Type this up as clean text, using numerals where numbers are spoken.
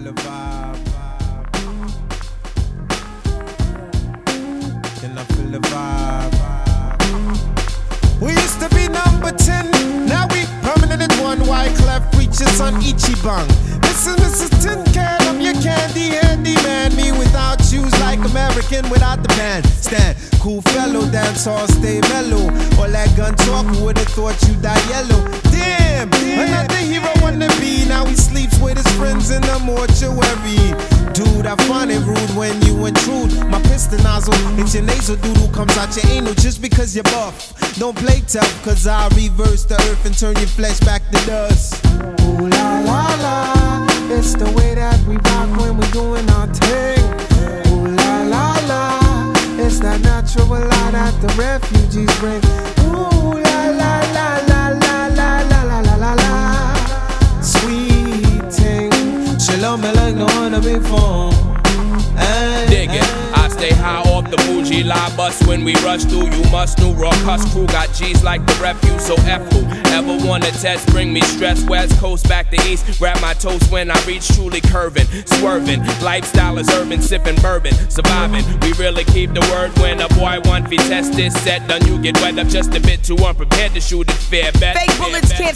the vibe? Can I feel the vibe? We used to be number 10, now we permanent at 1. Wyclef preachers on Ichiban. This is Mrs. Tin Can, I'm your candy handyman. Me without shoes like American without the band. Stand, cool fellow, dance all, stay mellow. All that gun talk, who would've thought you die yellow? Damn, another hero wanna be. Now he sleeps with his friends in the mortuary. Dude, I find it rude when you intrude. My piston nozzle, it's your nasal doodle comes out your anal just because you're buff. Don't play tough, cause I reverse the earth and turn your flesh back to dust. Ooh la la la, it's the way that we rock when we doing our thing. Ooh la la la, it's that natural light that the refugees bring. Ooh la la la la la la la la la la la. Sweet thing, shalom me like no one before. Dig it, I stay high off the bougie lie bus when we rush through. You must know raw cuss crew got G's like the refuse. So F who ever wanna test, bring me stress. West coast back to east, grab my toast when I reach truly curving, swerving. Lifestyle is urban, sipping bourbon, surviving. We really keep the word when a boy want to test this set. Done you get wet up just a bit too unprepared to shoot it fair bet. Fake bullets can't